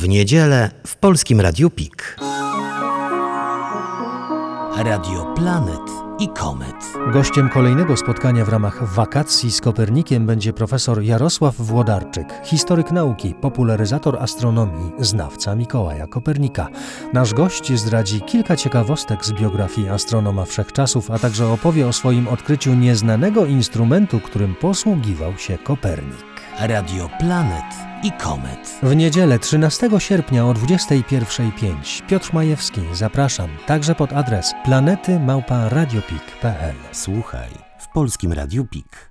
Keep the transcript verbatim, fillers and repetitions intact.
W niedzielę w Polskim Radiu Pik. Radio Planet i Komet. Gościem kolejnego spotkania w ramach wakacji z Kopernikiem będzie profesor Jarosław Włodarczyk, historyk nauki, popularyzator astronomii, znawca Mikołaja Kopernika. Nasz gość zdradzi kilka ciekawostek z biografii astronoma wszechczasów, a także opowie o swoim odkryciu nieznanego instrumentu, którym posługiwał się Kopernik. Radio Planet i Komet. W niedzielę trzynastego sierpnia o dwudziestej pierwszej pięć Piotr Majewski, zapraszam, także pod adres planety małpa radiopik kropka p l. Słuchaj w Polskim Radiu Pik.